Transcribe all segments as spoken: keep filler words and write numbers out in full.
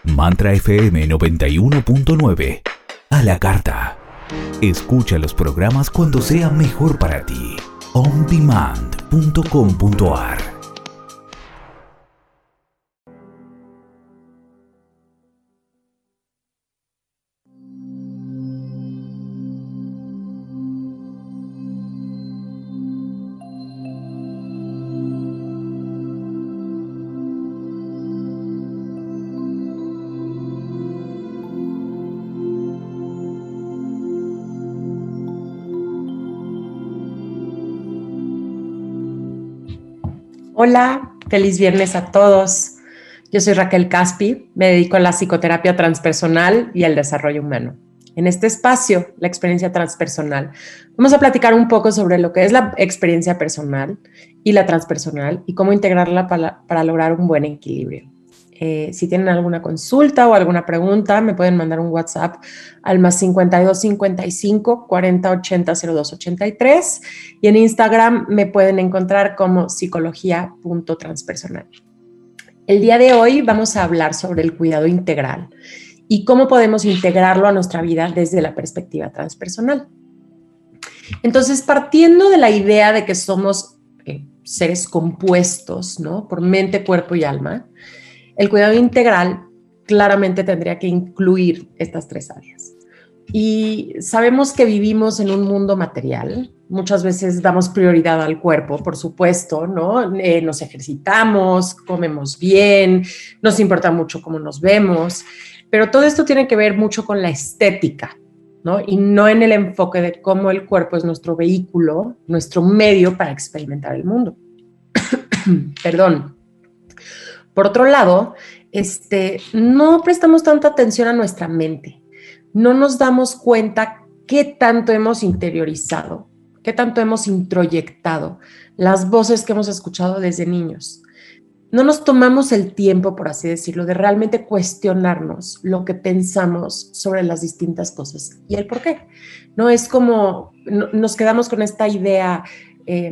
Mantra F M noventa y uno punto nueve. A la carta. Escucha los programas cuando sea mejor para ti. on demand punto com punto a r. Hola, feliz viernes a todos. Yo soy Raquel Caspi, me dedico a la psicoterapia transpersonal y al desarrollo humano. En este espacio, la experiencia transpersonal, vamos a platicar un poco sobre lo que es la experiencia personal y la transpersonal y cómo integrarla para, para lograr un buen equilibrio. Eh, si tienen alguna consulta o alguna pregunta, me pueden mandar un WhatsApp al más cincuenta y dos cincuenta y cinco cuarenta ochenta cero dos ochenta y tres y en Instagram me pueden encontrar como psicología punto transpersonal. El día de hoy vamos a hablar sobre el cuidado integral y cómo podemos integrarlo a nuestra vida desde la perspectiva transpersonal. Entonces, partiendo de la idea de que somos eh, seres compuestos, ¿no? Por mente, cuerpo y alma, el cuidado integral claramente tendría que incluir estas tres áreas. Y sabemos que vivimos en un mundo material. Muchas veces damos prioridad al cuerpo, por supuesto, ¿no? Eh, nos ejercitamos, comemos bien, nos importa mucho cómo nos vemos, pero todo esto tiene que ver mucho con la estética, ¿no? Y no en el enfoque de cómo el cuerpo es nuestro vehículo, nuestro medio para experimentar el mundo. Perdón. Por otro lado, este, no prestamos tanta atención a nuestra mente. No nos damos cuenta qué tanto hemos interiorizado, qué tanto hemos introyectado las voces que hemos escuchado desde niños. No nos tomamos el tiempo, por así decirlo, de realmente cuestionarnos lo que pensamos sobre las distintas cosas y el por qué. No es como no, nos quedamos con esta idea eh,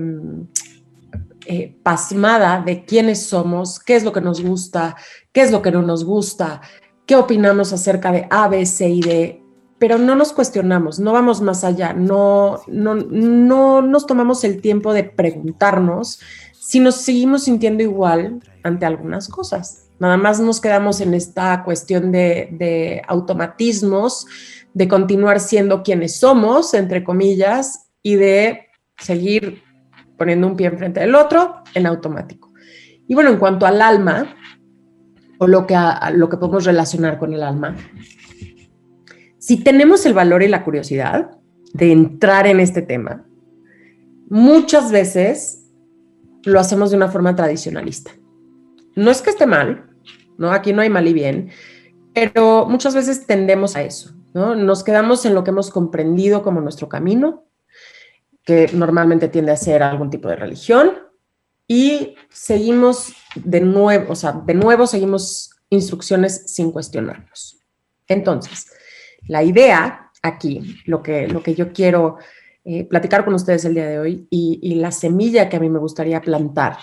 Eh, pasmada de quiénes somos, qué es lo que nos gusta, qué es lo que no nos gusta, qué opinamos acerca de A, B, C y D, pero no nos cuestionamos, no vamos más allá, no, no, no nos tomamos el tiempo de preguntarnos si nos seguimos sintiendo igual ante algunas cosas. Nada más nos quedamos en esta cuestión de, de automatismos, de continuar siendo quienes somos, entre comillas, y de seguir poniendo un pie enfrente del otro en automático. Y bueno, en cuanto al alma, o lo que, a, lo que podemos relacionar con el alma, si tenemos el valor y la curiosidad de entrar en este tema, muchas veces lo hacemos de una forma tradicionalista. No es que esté mal, ¿no? Aquí no hay mal y bien, pero muchas veces tendemos a eso, ¿no? Nos quedamos en lo que hemos comprendido como nuestro camino, que normalmente tiende a ser algún tipo de religión, y seguimos de nuevo, o sea, de nuevo seguimos instrucciones sin cuestionarnos. Entonces, la idea aquí, lo que, lo que yo quiero eh, platicar con ustedes el día de hoy y, y la semilla que a mí me gustaría plantar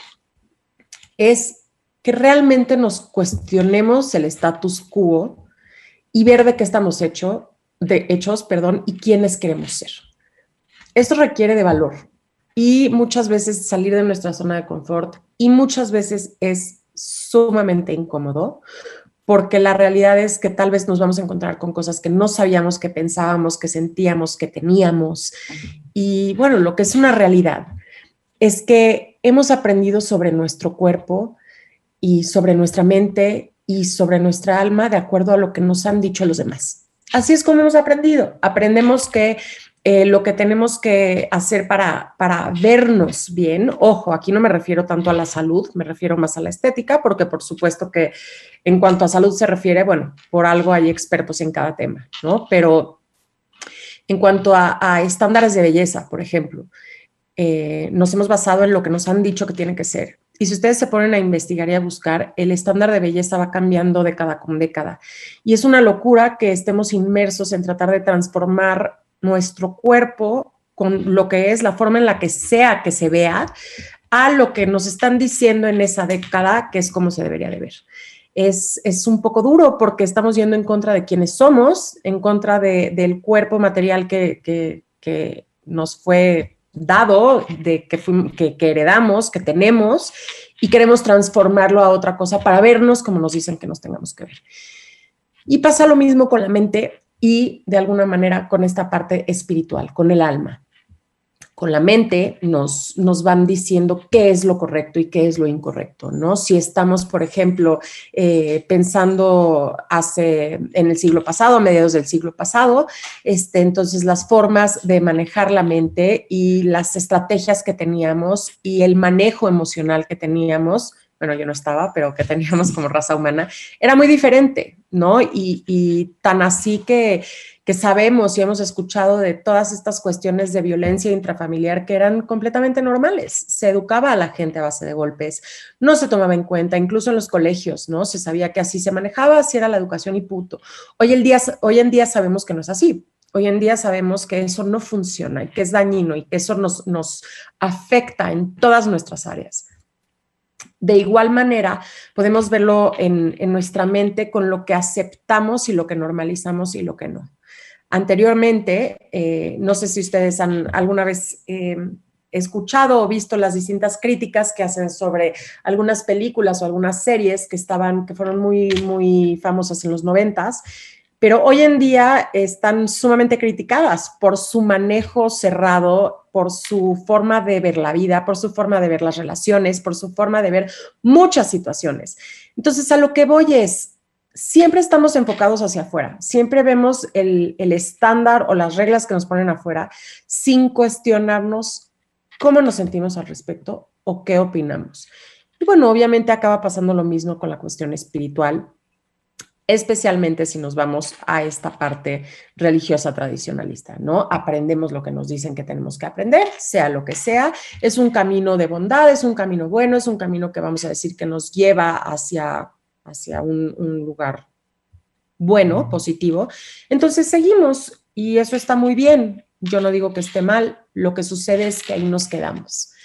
es que realmente nos cuestionemos el status quo y ver de qué estamos hecho, de, hechos perdón, y quiénes queremos ser. Esto requiere de valor y muchas veces salir de nuestra zona de confort y muchas veces es sumamente incómodo porque la realidad es que tal vez nos vamos a encontrar con cosas que no sabíamos, que pensábamos, que sentíamos, que teníamos. Y bueno, lo que es una realidad es que hemos aprendido sobre nuestro cuerpo y sobre nuestra mente y sobre nuestra alma de acuerdo a lo que nos han dicho los demás. Así es como hemos aprendido. Aprendemos que Eh, lo que tenemos que hacer para, para vernos bien, ojo, aquí no me refiero tanto a la salud, me refiero más a la estética, porque por supuesto que en cuanto a salud se refiere, bueno, por algo hay expertos en cada tema, ¿no? Pero en cuanto a, a estándares de belleza, por ejemplo, eh, nos hemos basado en lo que nos han dicho que tiene que ser. Y si ustedes se ponen a investigar y a buscar, el estándar de belleza va cambiando década con década. Y es una locura que estemos inmersos en tratar de transformar nuestro cuerpo con lo que es la forma en la que sea que se vea a lo que nos están diciendo en esa década que es como se debería de ver. es, es un poco duro porque estamos yendo en contra de quienes somos, en contra de, del cuerpo material que, que, que nos fue dado, de que, fuimos, que, que heredamos, que tenemos, y queremos transformarlo a otra cosa para vernos como nos dicen que nos tengamos que ver. Y pasa lo mismo con la mente y de alguna manera con esta parte espiritual, con el alma. Con la mente nos, nos van diciendo qué es lo correcto y qué es lo incorrecto, ¿no? Si estamos, por ejemplo, eh, pensando hace, en el siglo pasado, a mediados del siglo pasado, este, entonces las formas de manejar la mente y las estrategias que teníamos y el manejo emocional que teníamos, bueno, yo no estaba, pero que teníamos como raza humana, era muy diferente, ¿no? Y, y tan así que que sabemos y hemos escuchado de todas estas cuestiones de violencia intrafamiliar que eran completamente normales. Se educaba a la gente a base de golpes, no se tomaba en cuenta, incluso en los colegios, ¿no? Se sabía que así se manejaba, así era la educación y punto. Hoy, el día, hoy en día sabemos que no es así. Hoy en día sabemos que eso no funciona y que es dañino y que eso nos, nos afecta en todas nuestras áreas. De igual manera, podemos verlo en, en nuestra mente con lo que aceptamos y lo que normalizamos y lo que no. Anteriormente, eh, no sé si ustedes han alguna vez eh, escuchado o visto las distintas críticas que hacen sobre algunas películas o algunas series que, estaban, que fueron muy, muy famosas en los noventas, pero hoy en día están sumamente criticadas por su manejo cerrado, por su forma de ver la vida, por su forma de ver las relaciones, por su forma de ver muchas situaciones. Entonces, a lo que voy es, siempre estamos enfocados hacia afuera, siempre vemos el, el estándar o las reglas que nos ponen afuera sin cuestionarnos cómo nos sentimos al respecto o qué opinamos. Y bueno, obviamente acaba pasando lo mismo con la cuestión espiritual, especialmente si nos vamos a esta parte religiosa tradicionalista, ¿no? Aprendemos lo que nos dicen que tenemos que aprender, sea lo que sea, es un camino de bondad, es un camino bueno, es un camino que vamos a decir que nos lleva hacia hacia un, un lugar bueno, positivo. Entonces seguimos y eso está muy bien. Yo no digo que esté mal, lo que sucede es que ahí nos quedamos.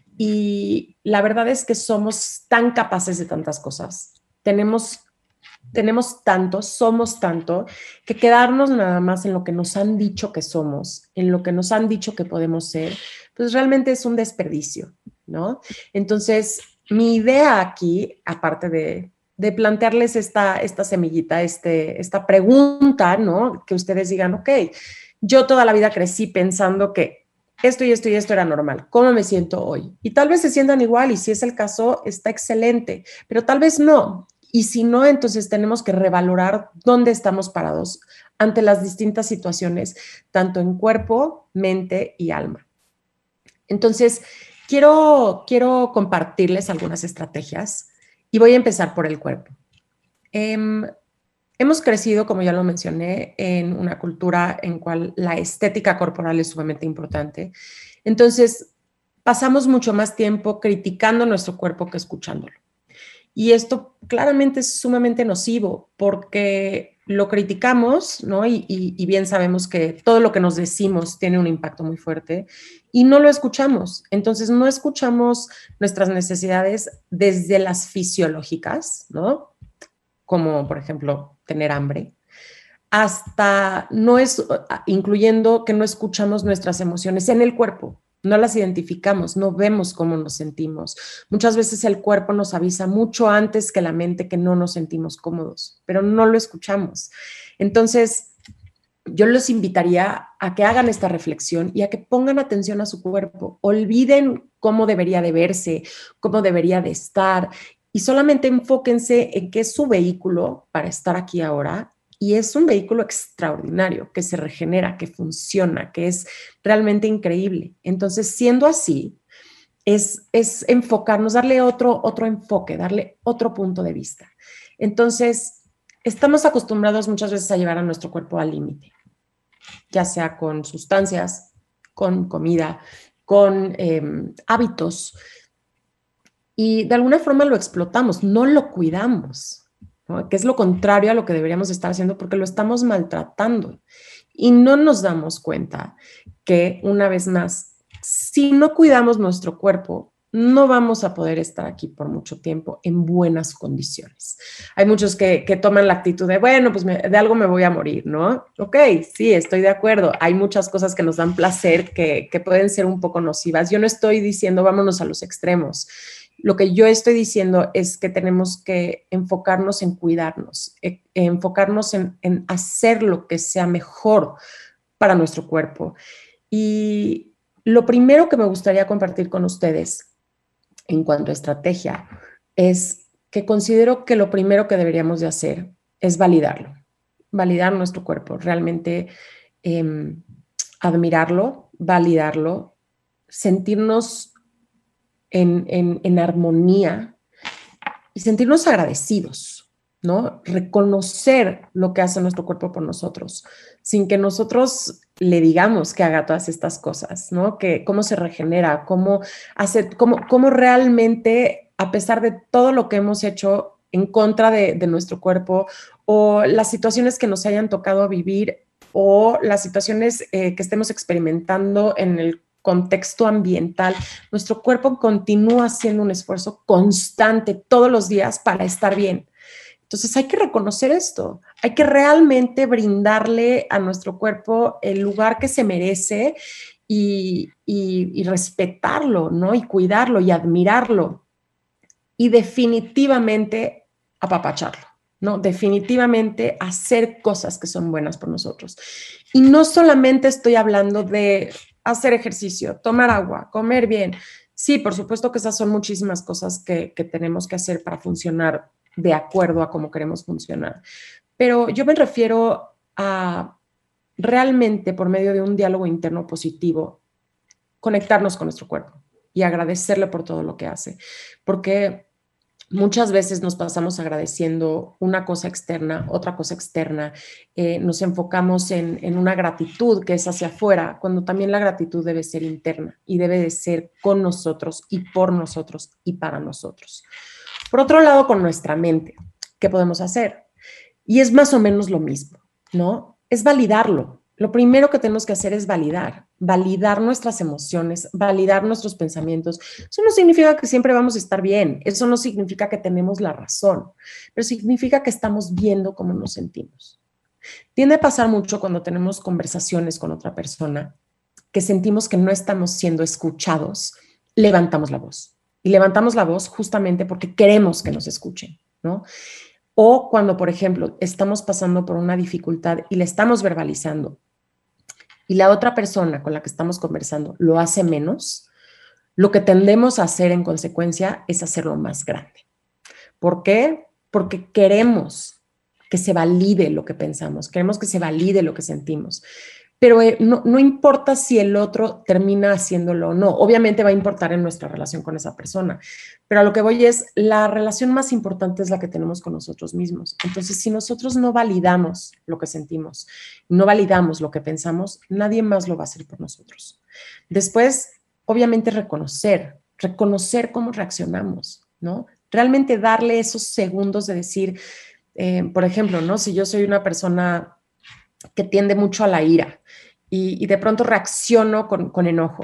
Y la verdad es que somos tan capaces de tantas cosas. Tenemos, tenemos tanto, somos tanto, que quedarnos nada más en lo que nos han dicho que somos, en lo que nos han dicho que podemos ser, pues realmente es un desperdicio, ¿no? Entonces, mi idea aquí, aparte de de plantearles esta, esta semillita, este, esta pregunta, ¿no? Que ustedes digan, ok, yo toda la vida crecí pensando que esto y esto y esto era normal, ¿cómo me siento hoy? Y tal vez se sientan igual y si es el caso, está excelente, pero tal vez no. Y si no, entonces tenemos que revalorar dónde estamos parados ante las distintas situaciones, tanto en cuerpo, mente y alma. Entonces, quiero, quiero compartirles algunas estrategias. Y voy a empezar por el cuerpo. Eh, hemos crecido, como ya lo mencioné, en una cultura en cual la estética corporal es sumamente importante. Entonces, pasamos mucho más tiempo criticando nuestro cuerpo que escuchándolo. Y esto claramente es sumamente nocivo porque lo criticamos, ¿no? Y, y, y bien sabemos que todo lo que nos decimos tiene un impacto muy fuerte y no lo escuchamos. Entonces no escuchamos nuestras necesidades desde las fisiológicas, ¿no? Como por ejemplo tener hambre, hasta no es, incluyendo que no escuchamos nuestras emociones en el cuerpo. No las identificamos, no vemos cómo nos sentimos. Muchas veces el cuerpo nos avisa mucho antes que la mente que no nos sentimos cómodos, pero no lo escuchamos. Entonces, yo los invitaría a que hagan esta reflexión y a que pongan atención a su cuerpo. Olviden cómo debería de verse, cómo debería de estar y solamente enfóquense en que es su vehículo para estar aquí ahora. Y es un vehículo extraordinario, que se regenera, que funciona, que es realmente increíble. Entonces, siendo así, es, es enfocarnos, darle otro, otro enfoque, darle otro punto de vista. Entonces, estamos acostumbrados muchas veces a llevar a nuestro cuerpo al límite, ya sea con sustancias, con comida, con eh, hábitos. Y de alguna forma lo explotamos, no lo cuidamos, ¿no? Que es lo contrario a lo que deberíamos estar haciendo porque lo estamos maltratando y no nos damos cuenta que, una vez más, si no cuidamos nuestro cuerpo, no vamos a poder estar aquí por mucho tiempo en buenas condiciones. Hay muchos que, que toman la actitud de, bueno, pues me, de algo me voy a morir, ¿no? Ok, sí, estoy de acuerdo. Hay muchas cosas que nos dan placer que, que pueden ser un poco nocivas. Yo no estoy diciendo vámonos a los extremos. Lo que yo estoy diciendo es que tenemos que enfocarnos en cuidarnos, eh, enfocarnos en, en hacer lo que sea mejor para nuestro cuerpo. Y lo primero que me gustaría compartir con ustedes en cuanto a estrategia es que considero que lo primero que deberíamos de hacer es validarlo, validar nuestro cuerpo, realmente eh, admirarlo, validarlo, sentirnos en, en, en armonía y sentirnos agradecidos, ¿no? Reconocer lo que hace nuestro cuerpo por nosotros, sin que nosotros le digamos que haga todas estas cosas, ¿no? Que cómo se regenera, cómo hace, cómo, cómo realmente, a pesar de todo lo que hemos hecho en contra de, de nuestro cuerpo, o las situaciones que nos hayan tocado vivir, o las situaciones eh, que estemos experimentando en el contexto ambiental, nuestro cuerpo continúa haciendo un esfuerzo constante todos los días para estar bien. Entonces hay que reconocer esto, hay que realmente brindarle a nuestro cuerpo el lugar que se merece y, y, y respetarlo, ¿no? Y cuidarlo y admirarlo y definitivamente apapacharlo, ¿no? Definitivamente hacer cosas que son buenas por nosotros. Y no solamente estoy hablando de hacer ejercicio, tomar agua, comer bien. Sí, por supuesto que esas son muchísimas cosas que, que tenemos que hacer para funcionar de acuerdo a cómo queremos funcionar. Pero yo me refiero a realmente, por medio de un diálogo interno positivo, conectarnos con nuestro cuerpo y agradecerle por todo lo que hace. Porque muchas veces nos pasamos agradeciendo una cosa externa, otra cosa externa, eh, nos enfocamos en, en una gratitud que es hacia afuera, cuando también la gratitud debe ser interna y debe de ser con nosotros y por nosotros y para nosotros. Por otro lado, con nuestra mente, ¿qué podemos hacer? Y es más o menos lo mismo, ¿no? Es validarlo. Lo primero que tenemos que hacer es validar, validar nuestras emociones, validar nuestros pensamientos. Eso no significa que siempre vamos a estar bien, eso no significa que tenemos la razón, pero significa que estamos viendo cómo nos sentimos. Tiende a pasar mucho cuando tenemos conversaciones con otra persona que sentimos que no estamos siendo escuchados, levantamos la voz. Y levantamos la voz justamente porque queremos que nos escuchen, ¿no? O cuando, por ejemplo, estamos pasando por una dificultad y le estamos verbalizando y la otra persona con la que estamos conversando lo hace menos, lo que tendemos a hacer en consecuencia es hacerlo más grande. ¿Por qué? Porque queremos que se valide lo que pensamos, queremos que se valide lo que sentimos. Pero eh, no, no importa si el otro termina haciéndolo o no. Obviamente va a importar en nuestra relación con esa persona. Pero a lo que voy es, la relación más importante es la que tenemos con nosotros mismos. Entonces, si nosotros no validamos lo que sentimos, no validamos lo que pensamos, nadie más lo va a hacer por nosotros. Después, obviamente, reconocer, reconocer cómo reaccionamos, ¿no? Realmente darle esos segundos de decir, eh, por ejemplo, ¿no? Si yo soy una persona que tiende mucho a la ira y, y de pronto reacciono con, con enojo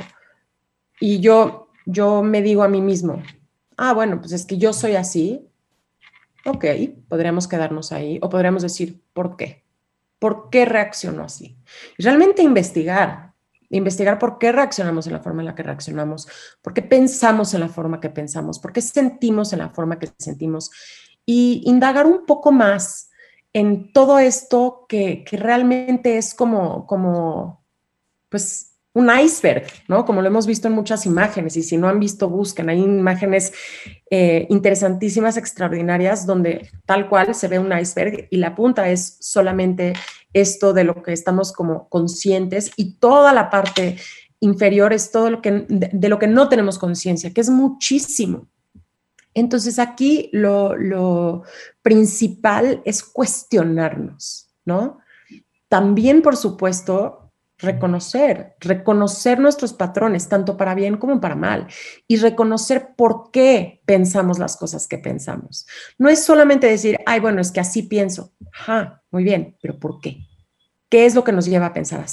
y yo, yo me digo a mí mismo, ah, bueno, pues es que yo soy así, ok, podríamos quedarnos ahí o podríamos decir, ¿por qué? ¿Por qué reacciono así? Y realmente investigar, investigar por qué reaccionamos en la forma en la que reaccionamos, por qué pensamos en la forma que pensamos, por qué sentimos en la forma que sentimos y indagar un poco más en todo esto que, que realmente es como, como, pues, un iceberg, ¿no? Como lo hemos visto en muchas imágenes, y si no han visto, busquen, hay imágenes eh, interesantísimas, extraordinarias, donde tal cual se ve un iceberg y la punta es solamente esto de lo que estamos como conscientes y toda la parte inferior es todo lo que, de, de lo que no tenemos conciencia, que es muchísimo. Entonces aquí lo, lo principal es cuestionarnos, ¿no? También, por supuesto, reconocer, reconocer nuestros patrones, tanto para bien como para mal, y reconocer por qué pensamos las cosas que pensamos. No es solamente decir, ay, bueno, es que así pienso. Ajá, muy bien, pero ¿por qué? ¿Qué es lo que nos lleva a pensar así?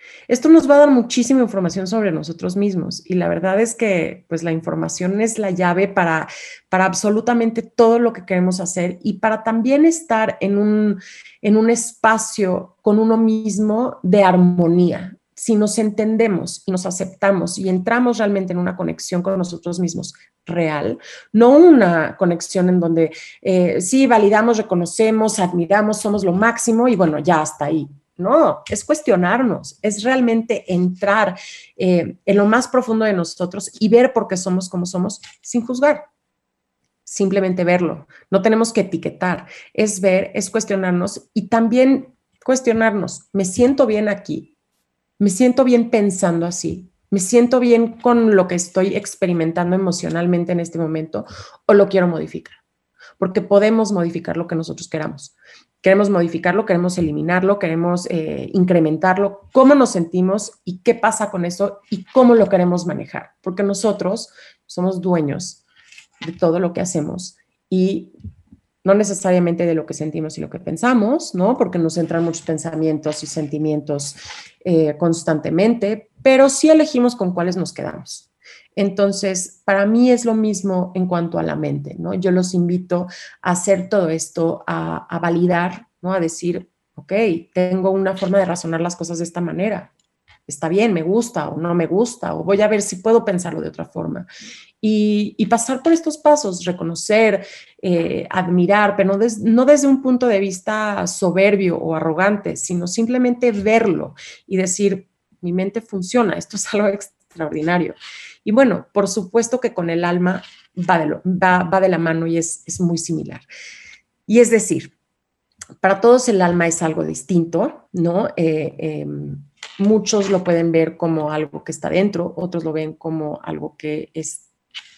Esto nos va a dar muchísima información sobre nosotros mismos y la verdad es que pues la información es la llave para, para absolutamente todo lo que queremos hacer y para también estar en un, en un espacio con uno mismo de armonía. Si nos entendemos y nos aceptamos y entramos realmente en una conexión con nosotros mismos real, no una conexión en donde eh, sí validamos, reconocemos, admiramos, somos lo máximo y bueno, ya hasta ahí. No, es cuestionarnos, es realmente entrar eh, en lo más profundo de nosotros y ver por qué somos como somos sin juzgar. Simplemente verlo. No tenemos que etiquetar. Es ver, es cuestionarnos y también cuestionarnos. ¿Me siento bien aquí? ¿Me siento bien pensando así? ¿Me siento bien con lo que estoy experimentando emocionalmente en este momento o lo quiero modificar? Porque podemos modificar lo que nosotros queramos. Queremos modificarlo, queremos eliminarlo, queremos eh, incrementarlo, cómo nos sentimos y qué pasa con eso y cómo lo queremos manejar, porque nosotros somos dueños de todo lo que hacemos y no necesariamente de lo que sentimos y lo que pensamos, ¿no? Porque nos entran muchos pensamientos y sentimientos eh, constantemente, pero sí elegimos con cuáles nos quedamos. Entonces, para mí es lo mismo en cuanto a la mente, ¿no? Yo los invito a hacer todo esto, a, a validar, ¿no? A decir, ok, tengo una forma de razonar las cosas de esta manera. Está bien, me gusta o no me gusta, o voy a ver si puedo pensarlo de otra forma. Y, y pasar por estos pasos, reconocer, eh, admirar, pero no, des, no desde un punto de vista soberbio o arrogante, sino simplemente verlo y decir, mi mente funciona, esto es algo extraordinario. Y bueno, por supuesto que con el alma va de, lo, va, va de la mano y es, es muy similar. Y es decir, para todos el alma es algo distinto, ¿no? Eh, eh, muchos lo pueden ver como algo que está dentro, otros lo ven como algo que es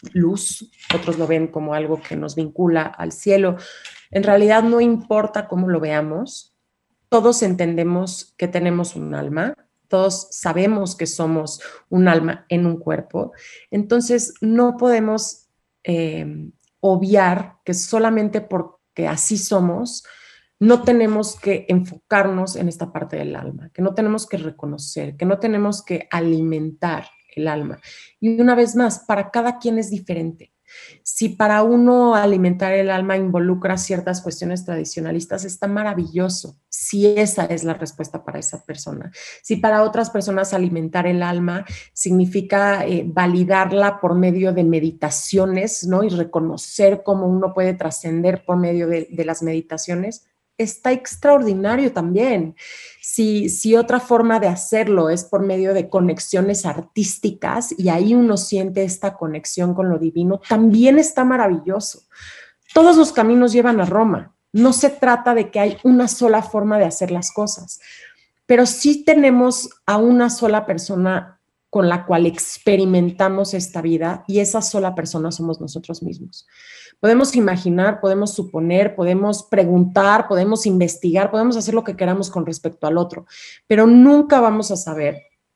luz, otros lo ven como algo que nos vincula al cielo. En realidad no importa cómo lo veamos, todos entendemos que tenemos un alma, todos sabemos que somos un alma en un cuerpo, entonces no podemos eh, obviar que solamente porque así somos, no tenemos que enfocarnos en esta parte del alma, que no tenemos que reconocer, que no tenemos que alimentar el alma. Y una vez más, para cada quien es diferente. Si para uno alimentar el alma involucra ciertas cuestiones tradicionalistas, está maravilloso, si esa es la respuesta para esa persona. Si para otras personas alimentar el alma significa eh, validarla por medio de meditaciones, ¿no? Y reconocer cómo uno puede trascender por medio de, de las meditaciones, está extraordinario también. Si, si otra forma de hacerlo es por medio de conexiones artísticas y ahí uno siente esta conexión con lo divino, también está maravilloso. Todos los caminos llevan a Roma. No se trata de que hay una sola forma de hacer las cosas, pero sí tenemos a una sola persona con la cual experimentamos esta vida y esa sola persona somos nosotros mismos. Podemos imaginar, podemos suponer, podemos preguntar, podemos investigar, podemos hacer lo que queramos con respecto al otro, pero nunca vamos a saber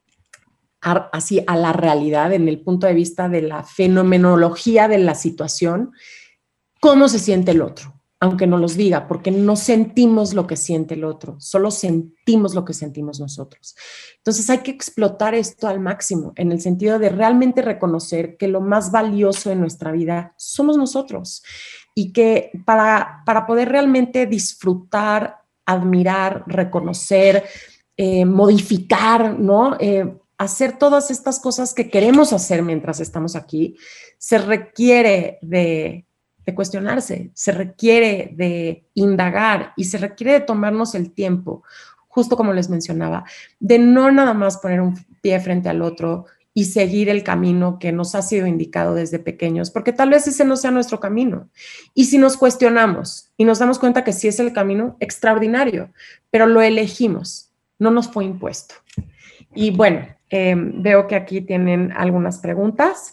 a, así a la realidad, en el punto de vista de la fenomenología de la situación, cómo se siente el otro, aunque no los diga, porque no sentimos lo que siente el otro, solo sentimos lo que sentimos nosotros. Entonces hay que explotar esto al máximo, en el sentido de realmente reconocer que lo más valioso en nuestra vida somos nosotros y que para, para poder realmente disfrutar, admirar, reconocer, eh, modificar, ¿no? Eh, hacer todas estas cosas que queremos hacer mientras estamos aquí, se requiere de de cuestionarse, se requiere de indagar y se requiere de tomarnos el tiempo, justo como les mencionaba, de no nada más poner un pie frente al otro y seguir el camino que nos ha sido indicado desde pequeños, porque tal vez ese no sea nuestro camino. Y si nos cuestionamos y nos damos cuenta que sí es el camino, extraordinario, pero lo elegimos, no nos fue impuesto. Y bueno, eh, veo que aquí tienen algunas preguntas.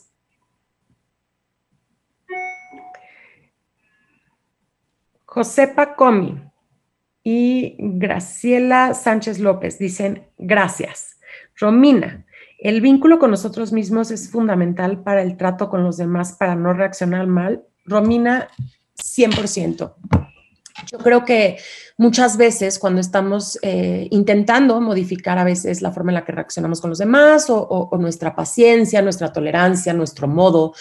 Josepa Comi y Graciela Sánchez López dicen gracias. Romina, el vínculo con nosotros mismos es fundamental para el trato con los demás para no reaccionar mal. Romina, cien por ciento. Yo creo que muchas veces cuando estamos eh, intentando modificar a veces la forma en la que reaccionamos con los demás o, o, o nuestra paciencia, nuestra tolerancia, nuestro modo,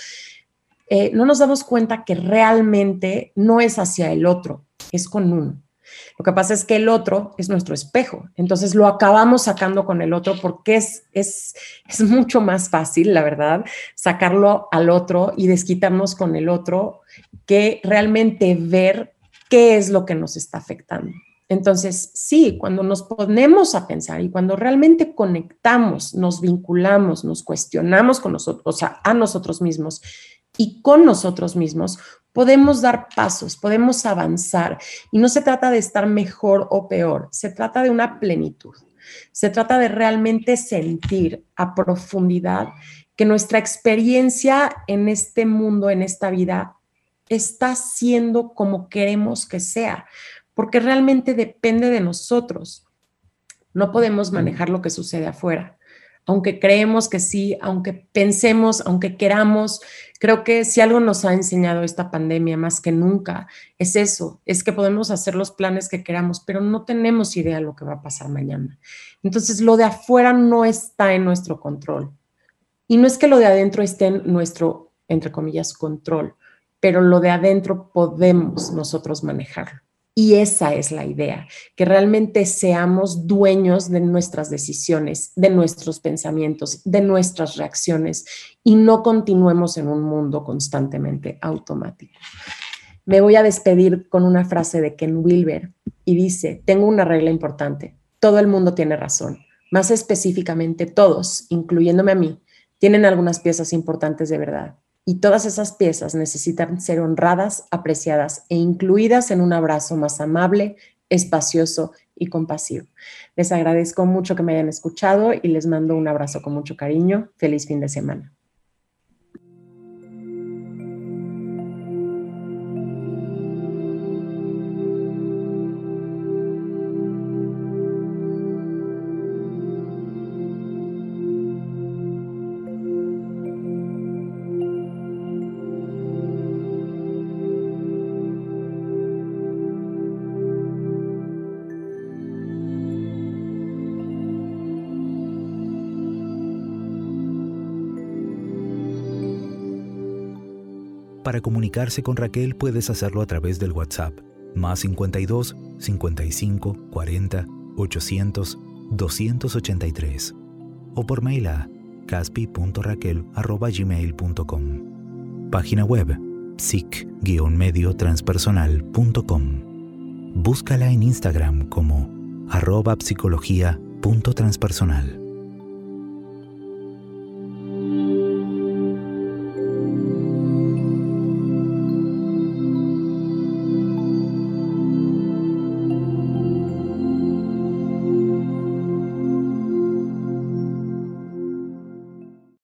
eh, no nos damos cuenta que realmente no es hacia el otro, es con uno. Lo que pasa es que el otro es nuestro espejo, entonces lo acabamos sacando con el otro porque es, es, es mucho más fácil, la verdad, sacarlo al otro y desquitarnos con el otro que realmente ver qué es lo que nos está afectando. Entonces, sí, cuando nos ponemos a pensar y cuando realmente conectamos, nos vinculamos, nos cuestionamos con nosotros, o sea, a nosotros mismos y con nosotros mismos, podemos dar pasos, podemos avanzar. Y no se trata de estar mejor o peor, se trata de una plenitud. Se trata de realmente sentir a profundidad que nuestra experiencia en este mundo, en esta vida, está siendo como queremos que sea, porque realmente depende de nosotros. No podemos manejar lo que sucede afuera. Aunque creemos que sí, aunque pensemos, aunque queramos, creo que si algo nos ha enseñado esta pandemia más que nunca, es eso, es que podemos hacer los planes que queramos, pero no tenemos idea de lo que va a pasar mañana. Entonces, lo de afuera no está en nuestro control. Y no es que lo de adentro esté en nuestro, entre comillas, control, pero lo de adentro podemos nosotros manejarlo. Y esa es la idea, que realmente seamos dueños de nuestras decisiones, de nuestros pensamientos, de nuestras reacciones y no continuemos en un mundo constantemente automático. Me voy a despedir con una frase de Ken Wilber y dice, tengo una regla importante, todo el mundo tiene razón, más específicamente todos, incluyéndome a mí, tienen algunas piezas importantes de verdad. Y todas esas piezas necesitan ser honradas, apreciadas e incluidas en un abrazo más amable, espacioso y compasivo. Les agradezco mucho que me hayan escuchado y les mando un abrazo con mucho cariño. Feliz fin de semana. Para comunicarse con Raquel puedes hacerlo a través del WhatsApp más cincuenta y dos, cincuenta y cinco, cuarenta, ochocientos, doscientos ochenta y tres o por mail a caspi punto raquel arroba gmail punto com. Página web psic guion medio transpersonal punto com. Búscala en Instagram como arroba psicología punto transpersonal.